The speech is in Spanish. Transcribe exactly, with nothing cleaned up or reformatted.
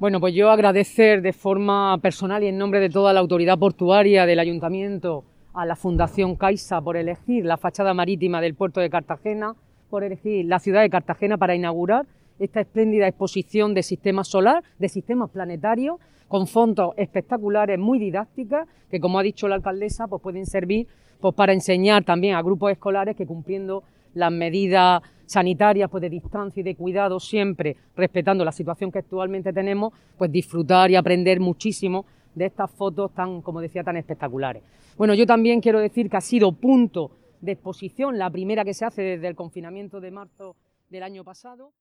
Bueno, pues yo agradecer de forma personal y en nombre de toda la autoridad portuaria del Ayuntamiento a la Fundación Caixa por elegir la fachada marítima del puerto de Cartagena, por elegir la ciudad de Cartagena para inaugurar esta espléndida exposición de sistemas solar, de sistemas planetarios, con fondos espectaculares, muy didácticas, que como ha dicho la alcaldesa, pues pueden servir pues para enseñar también a grupos escolares que cumpliendo las medidas sanitarias pues de distancia y de cuidado, siempre respetando la situación que actualmente tenemos, pues disfrutar y aprender muchísimo de estas fotos tan, como decía, tan espectaculares. Bueno, yo también quiero decir que ha sido punto de exposición, la primera que se hace desde el confinamiento de marzo del año pasado.